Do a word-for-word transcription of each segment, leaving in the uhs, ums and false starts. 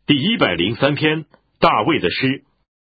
第一百零三篇，大卫的诗。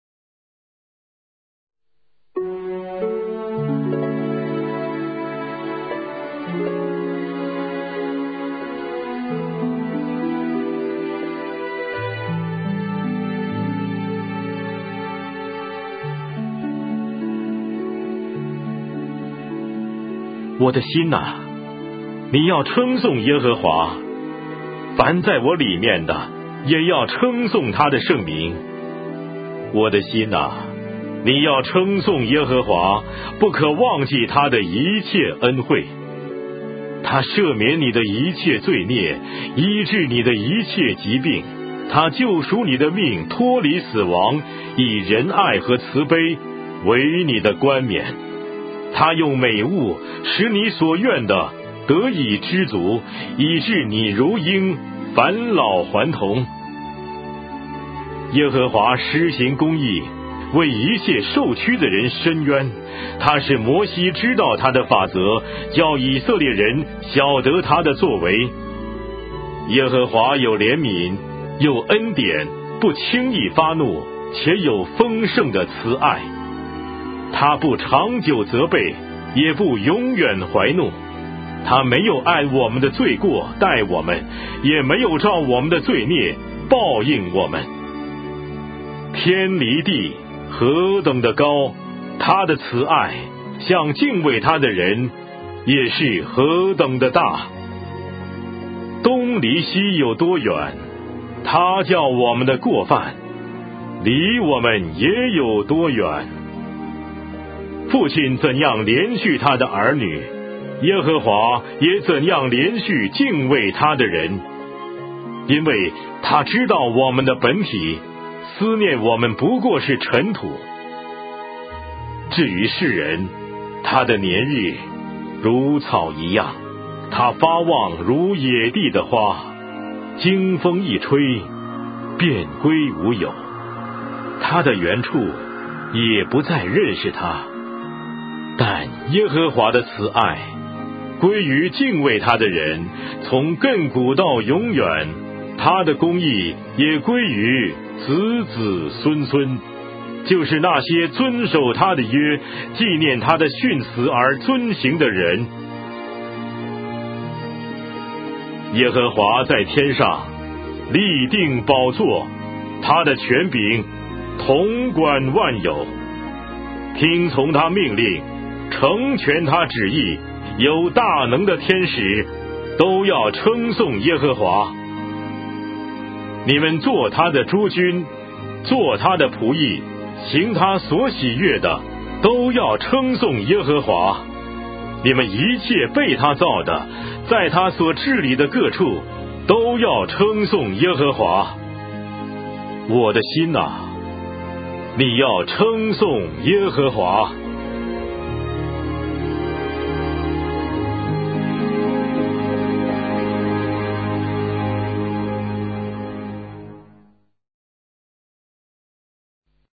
我的心哪、啊，你要称颂耶和华，凡在我里面的也要称颂他的圣名。我的心哪、啊，你要称颂耶和华，不可忘记他的一切恩惠。他赦免你的一切罪孽，医治你的一切疾病，他救赎你的命，脱离死亡，以仁爱和慈悲为你的冠冕。他用美物使你所愿的得以知足，以致你如鹰返老还童。耶和华施行公义，为一切受屈的人伸冤。他使摩西知道他的法则，叫以色列人晓得他的作为。耶和华有怜悯，有恩典，不轻易发怒，且有丰盛的慈爱。他不长久责备，也不永远怀怒。他没有按我们的罪过待我们，也没有照我们的罪孽报应我们。天离地何等的高，他的慈爱向敬畏他的人也是何等的大。东离西有多远，他叫我们的过犯离我们也有多远。父亲怎样连续他的儿女，耶和华也怎样连续敬畏他的人，因为他知道我们的本体，思念我们不过是尘土。至于世人，他的年日如草一样，他发旺如野地的花，经风一吹，便归无有。他的原处也不再认识他。但耶和华的慈爱归于敬畏他的人，从亘古到永远，他的公义也归于子子孙孙，就是那些遵守他的约，纪念他的训词而遵行的人。耶和华在天上立定宝座，他的权柄统管万有。听从他命令，成全他旨意，有大能的天使都要称颂耶和华。你们做他的诸军，做他的仆役，行他所喜悦的，都要称颂耶和华。你们一切被他造的，在他所治理的各处，都要称颂耶和华。我的心哪、啊，你要称颂耶和华。